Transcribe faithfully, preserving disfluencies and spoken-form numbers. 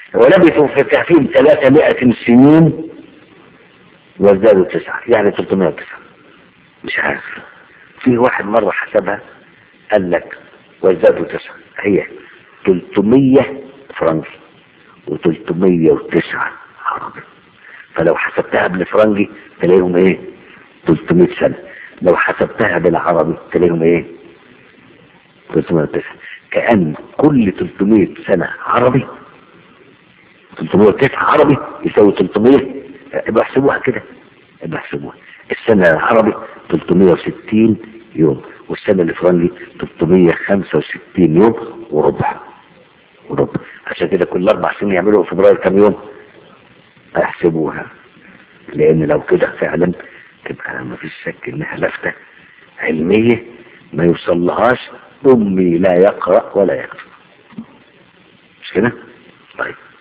ولبثوا في كهفهم ثلاثمائة سنين وازدادوا تسعة، يعني ثلاثمائة وتسعة. مش عارف، في واحد مرة حسبها قال لك وازدادوا تسعة هي ثلاثمية فرنجي وثلاثمية وتسعة عربي. فلو حسبتها بالفرنجي تلاقيهم ايه؟ ثلاثمائة سنة. لو حسبتها بالعربي تلاقيهم ايه؟ ثلاثمائة وتسعة. كأن كل ثلاثمائة سنة عربي ثلاثمائة وتسعة عربي يساوي ثلاثمائة. ابقى احسبوها كده، ابقى احسبوها. السنة العربي ثلاثمائة وستين يوم، والسنة الفرنجي ثلاثمائة وخمسة وستين يوم وربع وربع. عشان كده كل اربع سنين يعملوا في فبراير كم يوم؟ احسبوها، لان لو كده فعلا تبقى ما فيش شك انها لفتة علمية ما يوصلهاش امي لا يقرأ ولا يكتب. مش كده؟ طيب